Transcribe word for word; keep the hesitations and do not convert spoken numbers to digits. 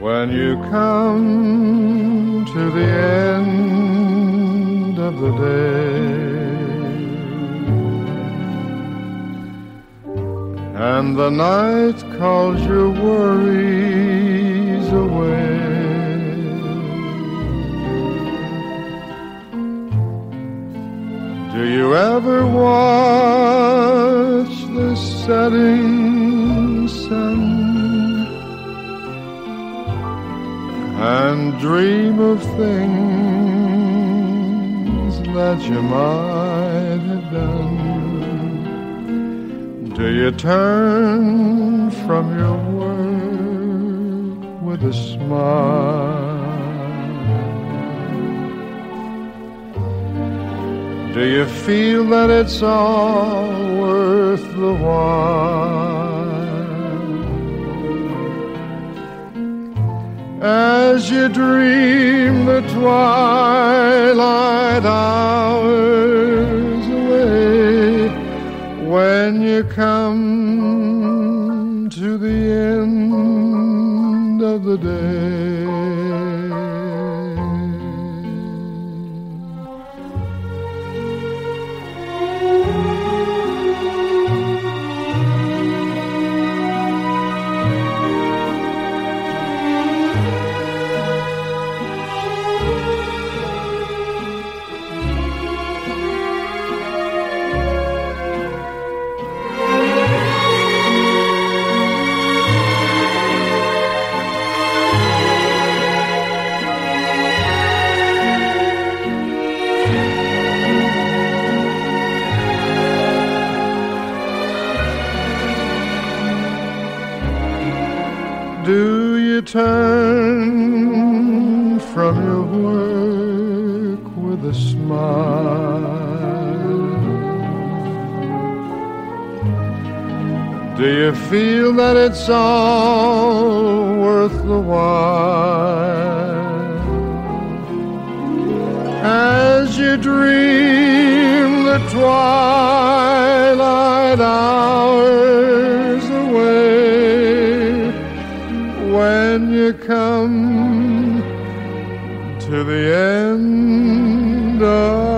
When you come to the end of the day and the night calls your worries away, do you ever watch the setting sun and dream of things that you might have done? Do you turn from your work with a smile? Do you feel that it's all worth the while? As you dream the twilight hours away, when you come to the end of the day. Do you turn from your work with a smile? Do you feel that it's all worth the while? As you dream the twilight hours away, when you come to the end of